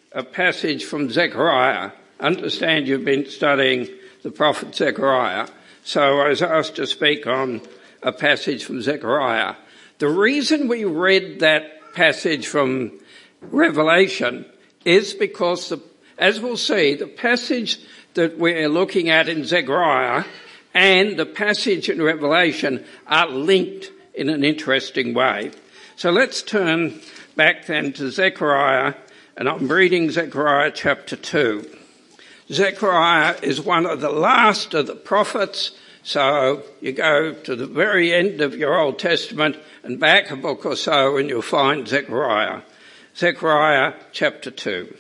a passage from Zechariah. Understand you've been studying the prophet Zechariah, so I was asked to speak on a passage from Zechariah. The reason we read that passage from Revelation is because, as we'll see, the passage that we're looking at in Zechariah and the passage in Revelation are linked in an interesting way. So let's turn back then to Zechariah, and I'm reading Zechariah chapter 2. Zechariah is one of the last of the prophets, so you go to the very end of your Old Testament and back a book or so and you'll find Zechariah. Zechariah chapter 2.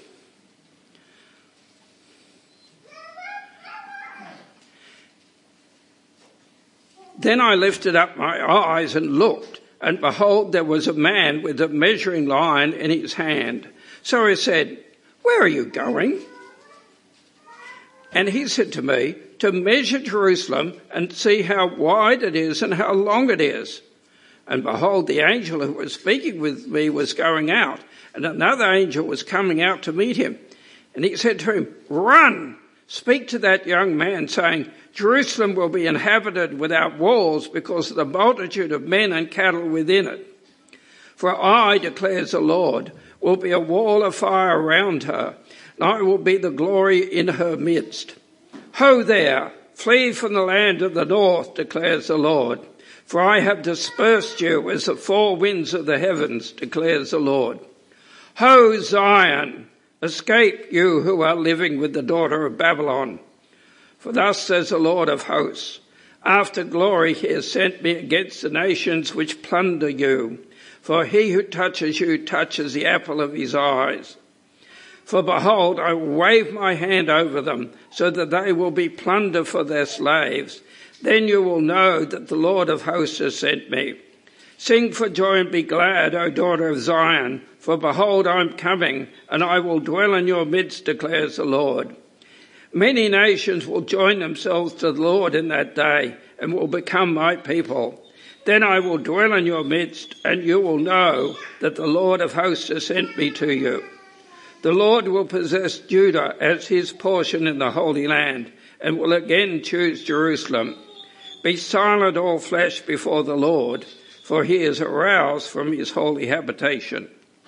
Then I lifted up my eyes and looked, and behold, there was a man with a measuring line in his hand. So I said, "Where are you going?" And he said to me, "To measure Jerusalem and see how wide it is and how long it is." And behold, the angel who was speaking with me was going out, and another angel was coming out to meet him. And he said to him, "Run, speak to that young man, saying, Jerusalem will be inhabited without walls because of the multitude of men and cattle within it. For I, declares the Lord, will be a wall of fire around her, and I will be the glory in her midst. Ho there, flee from the land of the north, declares the Lord. For I have dispersed you as the four winds of the heavens, declares the Lord. Ho Zion, escape you who are living with the daughter of Babylon. For thus says the Lord of hosts, after glory he has sent me against the nations which plunder you. For he who touches you touches the apple of his eyes. For behold, I will wave my hand over them, so that they will be plunder for their slaves. Then you will know that the Lord of hosts has sent me. Sing for joy and be glad, O daughter of Zion, for behold, I am coming, and I will dwell in your midst, declares the Lord. Many nations will join themselves to the Lord in that day, and will become my people. Then I will dwell in your midst, and you will know that the Lord of hosts has sent me to you. The Lord will possess Judah as his portion in the Holy Land, and will again choose Jerusalem. Be silent, all flesh, before the Lord, for he is aroused from his holy habitation.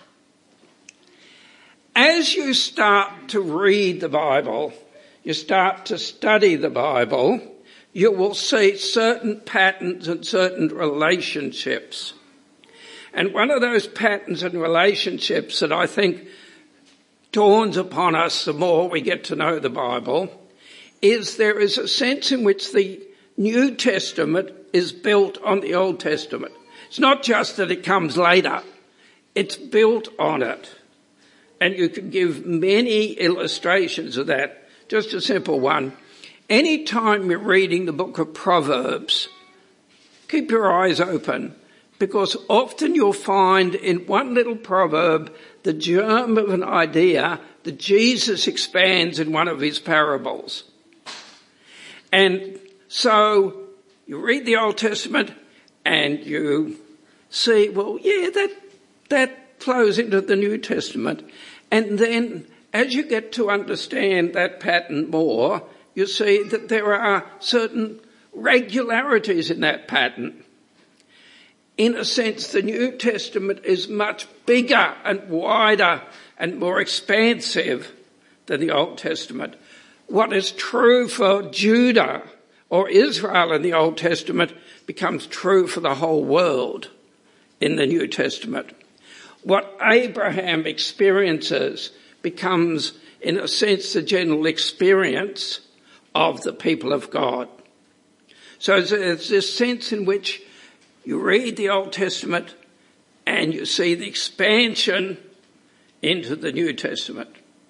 As you start to read the Bible, you start to study the Bible, you will see certain patterns and certain relationships. And one of those patterns and relationships that I think dawns upon us the more we get to know the Bible is there is a sense in which the New Testament is built on the Old Testament. It's not just that it comes later, it's built on it. And you can give many illustrations of that. Just a simple one. Any time you're reading the book of Proverbs, keep your eyes open, because often you'll find in one little proverb the germ of an idea that Jesus expands in one of his parables. And so you read the Old Testament and you see, well, yeah, that flows into the New Testament. And then as you get to understand that pattern more, you see that there are certain regularities in that pattern. In a sense, the New Testament is much bigger and wider and more expansive than the Old Testament. What is true for Judah or Israel in the Old Testament becomes true for the whole world in the New Testament. What Abraham experiences becomes, in a sense, the general experience of the people of God. So there's this sense in which you read the Old Testament and you see the expansion into the New Testament.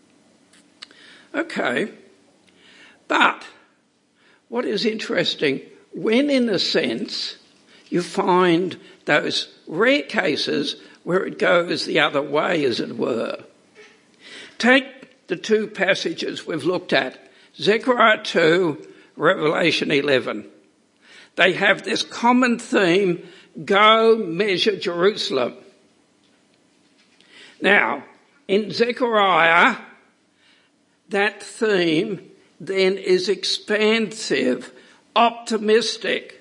Okay, but what is interesting, when in a sense you find those rare cases where it goes the other way, as it were. Take the two passages we've looked at, Zechariah 2, Revelation 11. They have this common theme, go measure Jerusalem. Now, In Zechariah, that theme then is expansive, optimistic.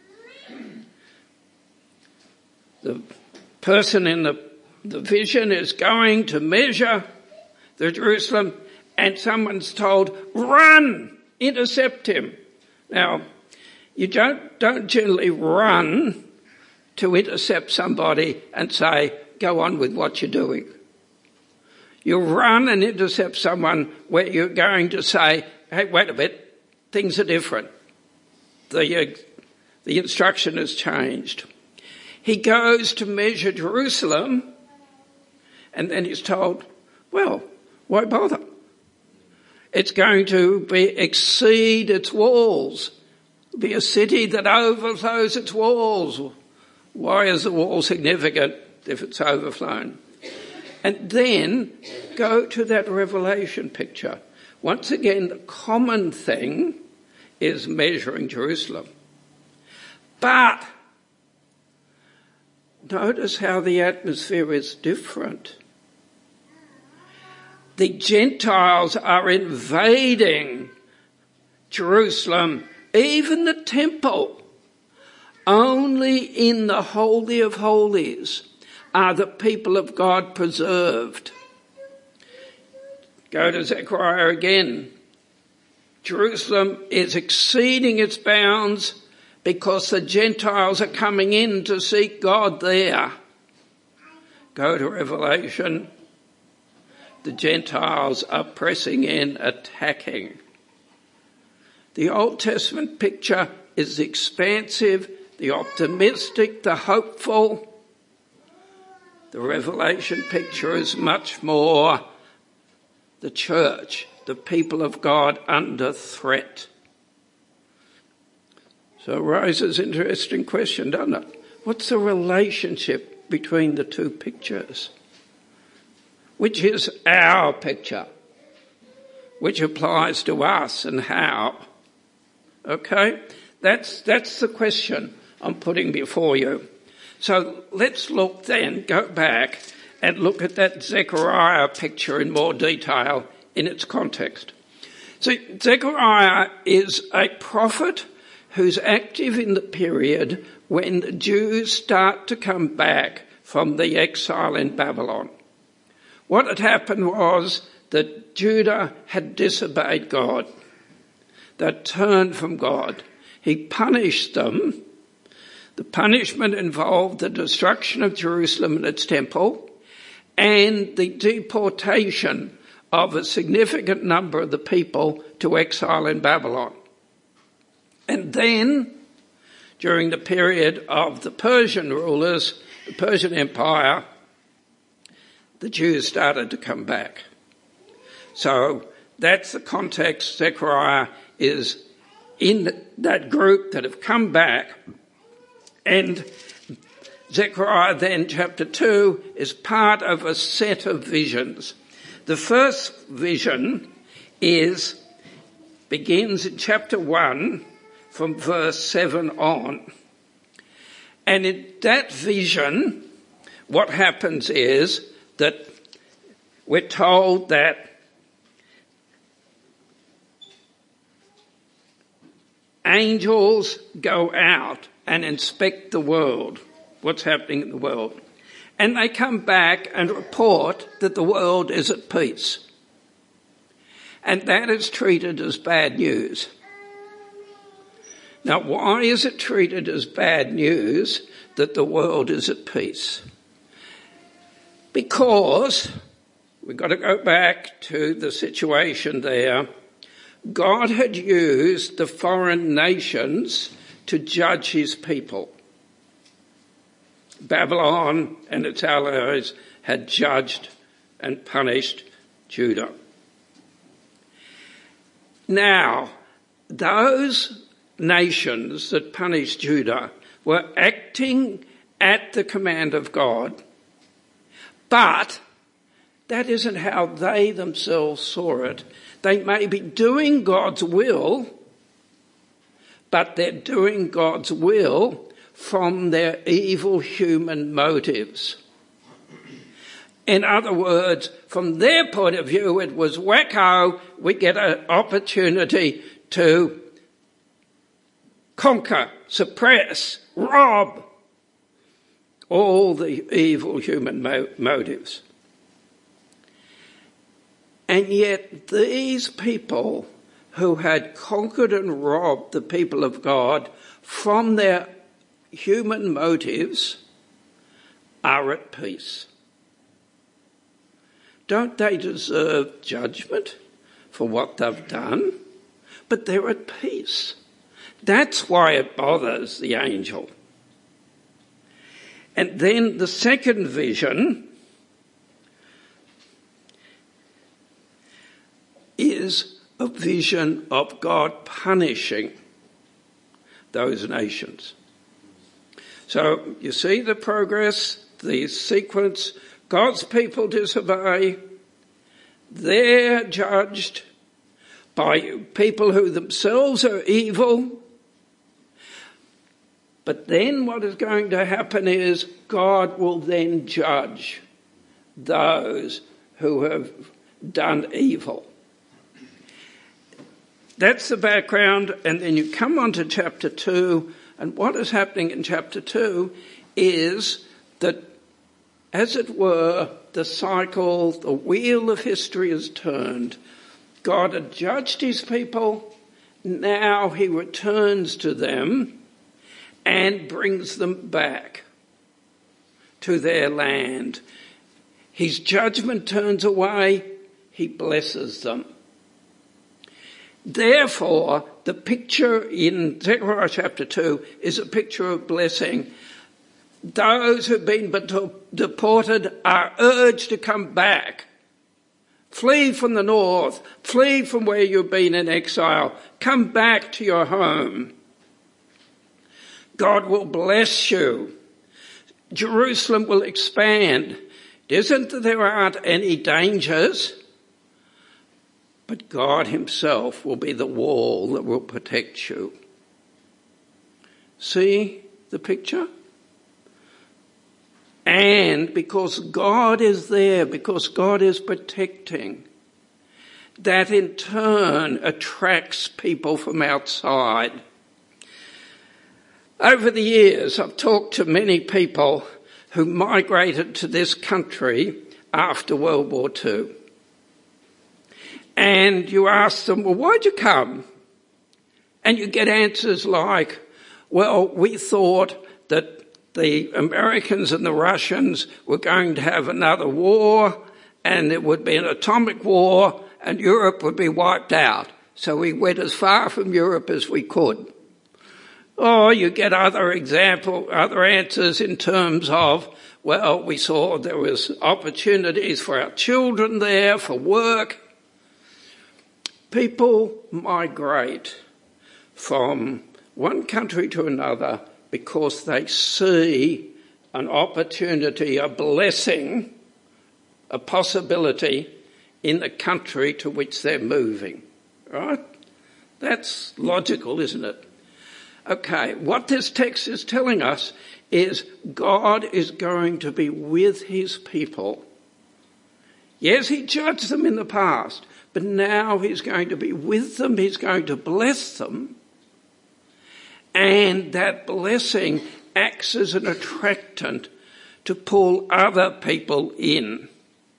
The person in the vision is going to measure the Jerusalem, and someone's told, run, intercept him. Now, you don't generally run to intercept somebody and say, go on with what you're doing. You run and intercept someone where you're going to say, hey, wait a bit, things are different. The instruction has changed. He goes to measure Jerusalem, and then he's told, well, why bother? It's going to exceed its walls, be a city that overflows its walls. Why is the wall significant if it's overflown? And then go to that Revelation picture. Once again, the common thing is measuring Jerusalem. But notice how the atmosphere is different. The Gentiles are invading Jerusalem, even the temple. Only in the Holy of Holies are the people of God preserved. Go to Zechariah again. Jerusalem is exceeding its bounds because the Gentiles are coming in to seek God there. Go to Revelation. The Gentiles are pressing in, attacking. The Old Testament picture is the expansive, the optimistic, the hopeful. The Revelation picture is much more the church, the people of God under threat. So it raises an interesting question, doesn't it? What's the relationship between the two pictures? Which is our picture? Which applies to us and how? Okay? That's the question I'm putting before you. So let's look then, go back and look at that Zechariah picture in more detail in its context. So Zechariah is a prophet who's active in the period when the Jews start to come back from the exile in Babylon. What had happened was that Judah had disobeyed God. They'd turned from God. He punished them. The punishment involved the destruction of Jerusalem and its temple and the deportation of a significant number of the people to exile in Babylon. And then, during the period of the Persian rulers, the Persian Empire, the Jews started to come back. So that's the context. Zechariah is in that group that have come back. And Zechariah then, chapter 2, is part of a set of visions. The first vision begins in chapter 1 from verse 7 on. And in that vision, what happens is that we're told that angels go out and inspect the world, what's happening in the world. And they come back and report that the world is at peace. And that is treated as bad news. Now, why is it treated as bad news that the world is at peace? Because we've got to go back to the situation there. God had used the foreign nations to judge his people. Babylon and its allies had judged and punished Judah. Now, those nations that punished Judah were acting at the command of God, but that isn't how they themselves saw it. They may be doing God's will, but they're doing God's will from their evil human motives. In other words, from their point of view, it was wacko. We get an opportunity to conquer, suppress, rob all the evil human motives. And yet these people who had conquered and robbed the people of God from their human motives are at peace. Don't they deserve judgment for what they've done? But they're at peace. That's why it bothers the angel. And then the second vision is a vision of God punishing those nations. So you see the progress, the sequence. God's people disobey. They're judged by people who themselves are evil. But then what is going to happen is God will then judge those who have done evil. That's the background, and then you come on to chapter 2, and what is happening in chapter 2 is that, as it were, the cycle, the wheel of history is turned. God had judged his people, now he returns to them and brings them back to their land. His judgment turns away, he blesses them. Therefore, the picture in Zechariah chapter 2 is a picture of blessing. Those who've been deported are urged to come back. Flee from the north. Flee from where you've been in exile. Come back to your home. God will bless you. Jerusalem will expand. It isn't that there aren't any dangers, but God himself will be the wall that will protect you. See the picture? And because God is there, because God is protecting, that in turn attracts people from outside. Over the years, I've talked to many people who migrated to this country after World War II. And you ask them, well, why'd you come? And you get answers like, well, we thought that the Americans and the Russians were going to have another war, and it would be an atomic war, and Europe would be wiped out. So we went as far from Europe as we could. Or you get other answers in terms of, well, we saw there was opportunities for our children there, for work. People migrate from one country to another because they see an opportunity, a blessing, a possibility in the country to which they're moving. Right? That's logical, isn't it? Okay, what this text is telling us is God is going to be with his people. Yes, he judged them in the past, but now he's going to be with them, he's going to bless them, and that blessing acts as an attractant to pull other people in.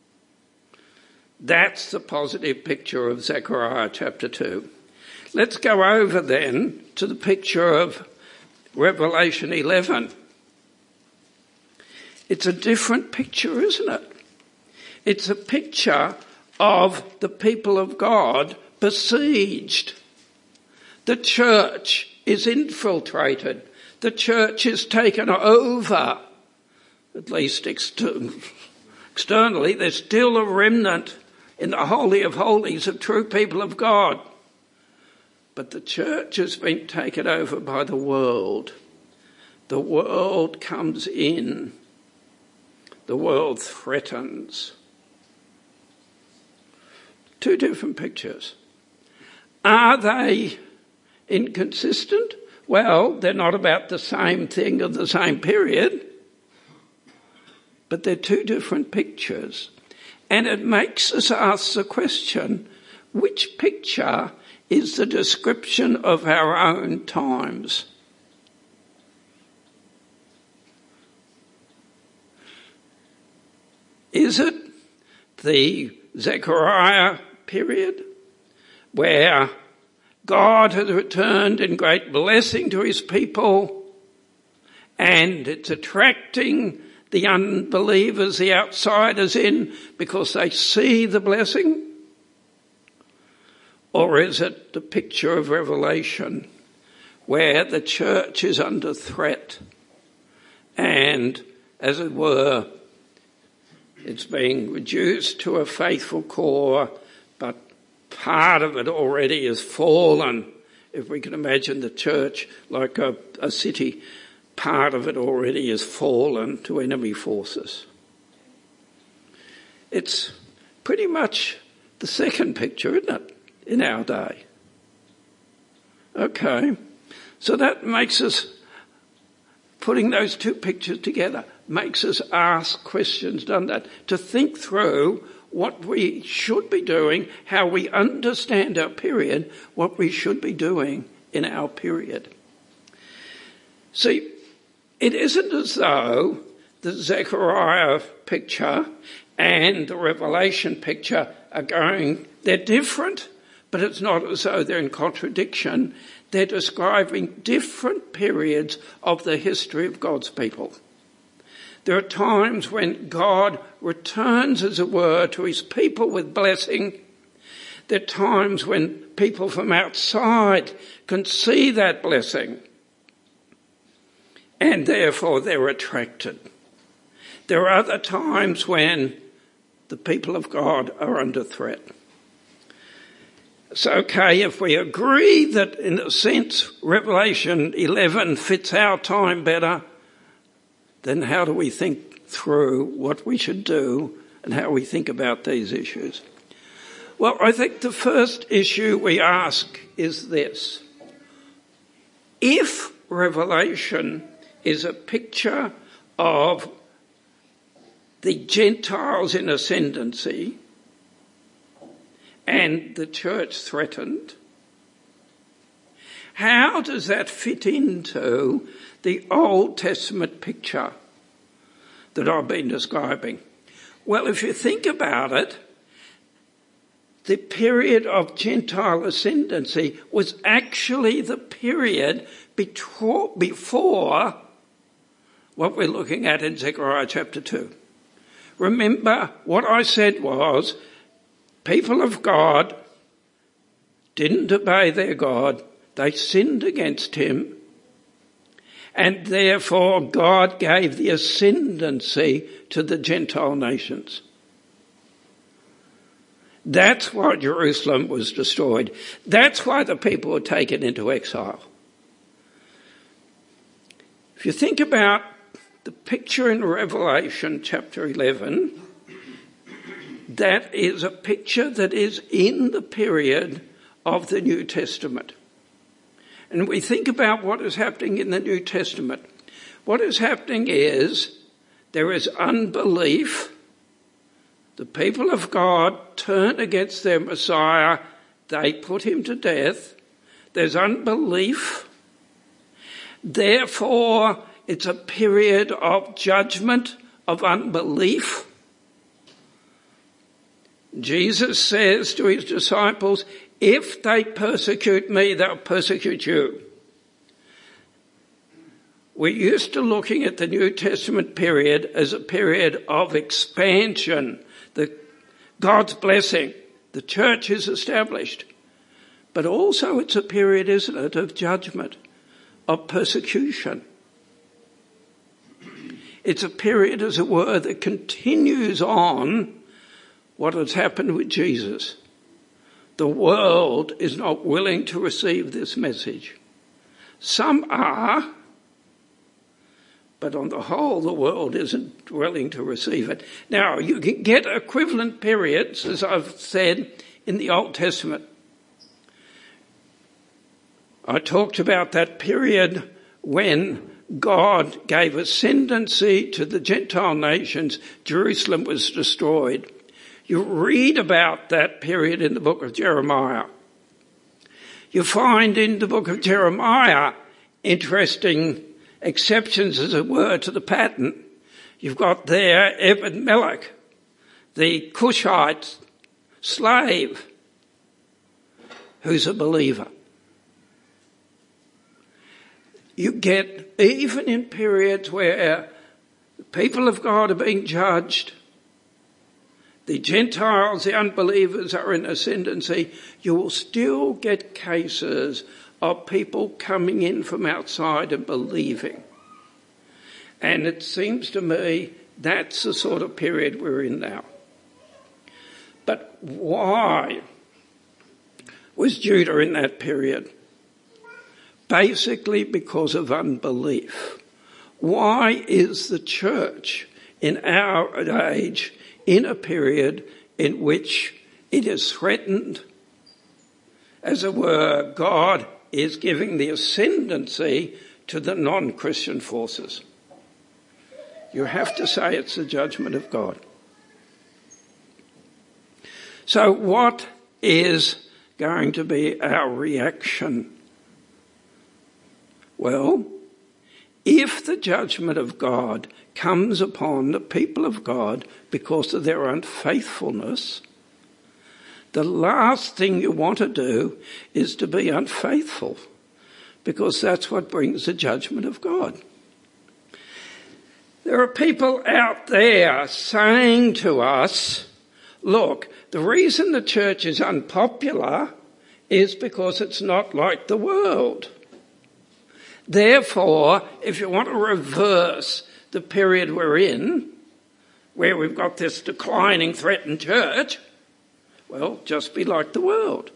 That's the positive picture of Zechariah chapter 2. Let's go over then to the picture of Revelation 11. It's a different picture, isn't it? It's a picture of the people of God besieged. The church is infiltrated. The church is taken over. At least externally, there's still a remnant in the Holy of Holies of true people of God. But the church has been taken over by the world. The world comes in. The world threatens. Two different pictures. Are they inconsistent? Well, they're not about the same thing of the same period. but they're two different pictures. And it makes us ask the question, which picture is the description of our own times? Is it the Zechariah period, where God has returned in great blessing to his people, and it's attracting the unbelievers, the outsiders in, because they see the blessing? Or is it the picture of Revelation, where the church is under threat and, as it were, it's being reduced to a faithful core, but part of it already is fallen? If we can imagine the church like a city, part of it already is fallen to enemy forces. It's pretty much the second picture, isn't it, in our day? Okay, so that makes us, putting those two pictures together, makes us ask questions, doesn't that? To think through what we should be doing, how we understand our period, what we should be doing in our period. See, it isn't as though the Zechariah picture and the Revelation picture they're different, but it's not as though they're in contradiction. They're describing different periods of the history of God's people. There are times when God returns, as it were, to his people with blessing. There are times when people from outside can see that blessing, and therefore they're attracted. There are other times when the people of God are under threat. It's okay if we agree that, in a sense, Revelation 11 fits our time better, then how do we think through what we should do and how we think about these issues? Well, I think the first issue we ask is this. If Revelation is a picture of the Gentiles in ascendancy and the church threatened, how does that fit into the Old Testament picture that I've been describing? Well, if you think about it, the period of Gentile ascendancy was actually the period before what we're looking at in Zechariah chapter 2. Remember, what I said was, people of God didn't obey their God. They sinned against him. And therefore God gave the ascendancy to the Gentile nations. That's why Jerusalem was destroyed. That's why the people were taken into exile. If you think about the picture in Revelation chapter 11, that is a picture that is in the period of the New Testament. And we think about what is happening in the New Testament. What is happening is there is unbelief. The people of God turn against their Messiah. They put him to death. There's unbelief. Therefore, it's a period of judgment, of unbelief. Jesus says to his disciples, if they persecute me, they'll persecute you. We're used to looking at the New Testament period as a period of expansion, God's blessing. The church is established. But also it's a period, isn't it, of judgment, of persecution. It's a period, as it were, that continues on what has happened with Jesus. The world is not willing to receive this message. Some are, but on the whole, the world isn't willing to receive it. Now, you can get equivalent periods, as I've said, in the Old Testament. I talked about that period when God gave ascendancy to the Gentile nations. Jerusalem was destroyed. You read about that period in the book of Jeremiah. You find in the book of Jeremiah interesting exceptions, as it were, to the pattern. You've got there Ebed-Melech, the Cushite slave, who's a believer. You get, even in periods where the people of God are being judged, the Gentiles, the unbelievers are in ascendancy, you will still get cases of people coming in from outside and believing. And it seems to me that's the sort of period we're in now. But why was Judah in that period? Basically because of unbelief. Why is the church in our age in a period in which it is threatened? As it were, God is giving the ascendancy to the non-Christian forces. You have to say it's the judgment of God. So what is going to be our reaction? Well, if the judgment of God comes upon the people of God because of their unfaithfulness, the last thing you want to do is to be unfaithful, because that's what brings the judgment of God. There are people out there saying to us, look, the reason the church is unpopular is because it's not like the world. Therefore, if you want to reverse the period we're in, where we've got this declining, threatened church, well, just be like the world.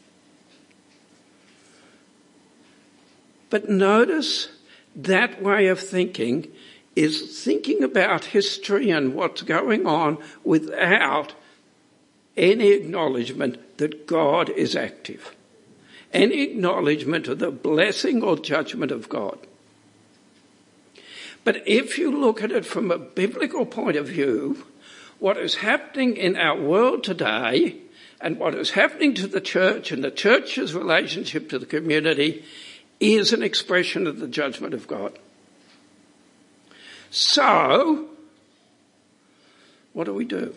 But notice that way of thinking is thinking about history and what's going on without any acknowledgement that God is active. Any acknowledgement of the blessing or judgment of God. But if you look at it from a biblical point of view, what is happening in our world today and what is happening to the church and the church's relationship to the community is an expression of the judgment of God. So, what do?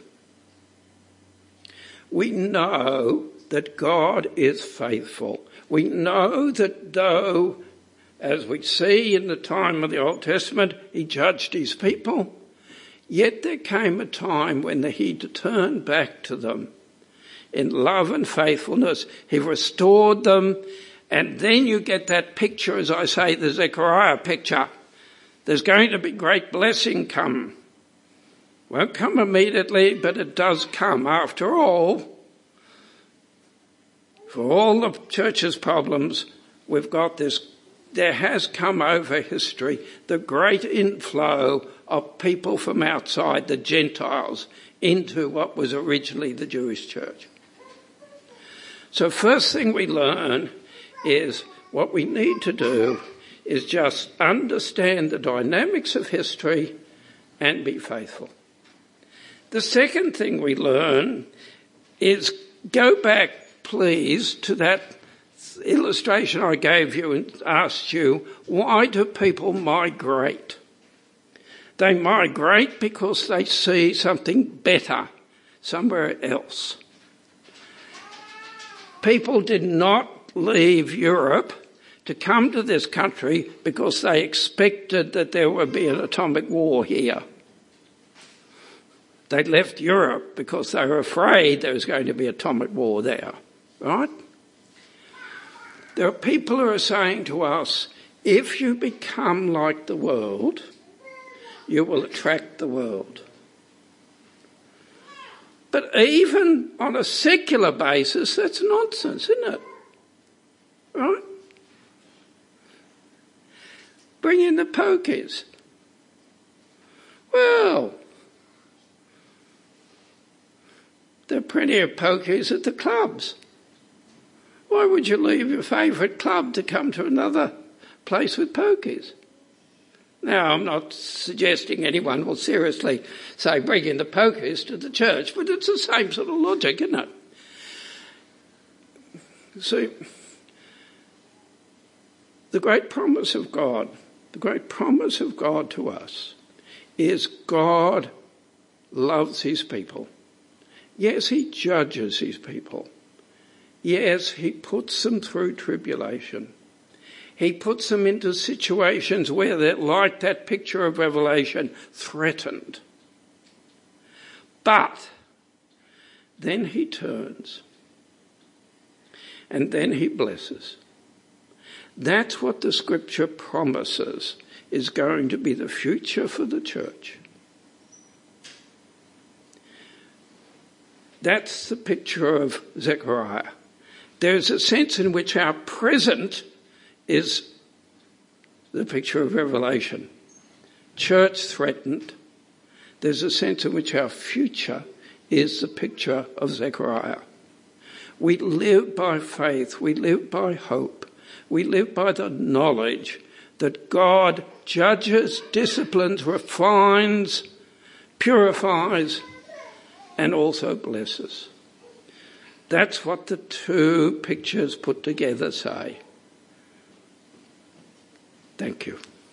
We know that God is faithful. We know that though, as we see in the time of the Old Testament, he judged his people, yet there came a time when he turned back to them in love and faithfulness. He restored them, and then you get that picture, as I say, the Zechariah picture. There's going to be great blessing come. Won't come immediately, but it does come. After all, for all the church's problems, we've got this. There has come over history the great inflow of people from outside, the Gentiles, into what was originally the Jewish church. So first thing we learn is what we need to do is just understand the dynamics of history and be faithful. The second thing we learn is go back, please, to that illustration I gave you and asked you, why do people migrate? They migrate because they see something better somewhere else. People did not leave Europe to come to this country because they expected that there would be an atomic war here. They left Europe because they were afraid there was going to be atomic war there, right? There are people who are saying to us, if you become like the world, you will attract the world. But even on a secular basis, that's nonsense, isn't it? Right? Bring in the pokies. Well, there are plenty of pokies at the clubs. Why would you leave your favourite club to come to another place with pokies? Now, I'm not suggesting anyone will seriously say bring in the pokies to the church, but it's the same sort of logic, isn't it? See, the great promise of God to us is God loves his people. Yes, he judges his people. Yes, he puts them through tribulation. He puts them into situations where they're, like that picture of Revelation, threatened. But then he turns and then he blesses. That's what the scripture promises is going to be the future for the church. That's the picture of Zechariah. There's a sense in which our present is the picture of Revelation. Church threatened. There's a sense in which our future is the picture of Zechariah. We live by faith. We live by hope. We live by the knowledge that God judges, disciplines, refines, purifies, and also blesses. That's what the two pictures put together say. Thank you.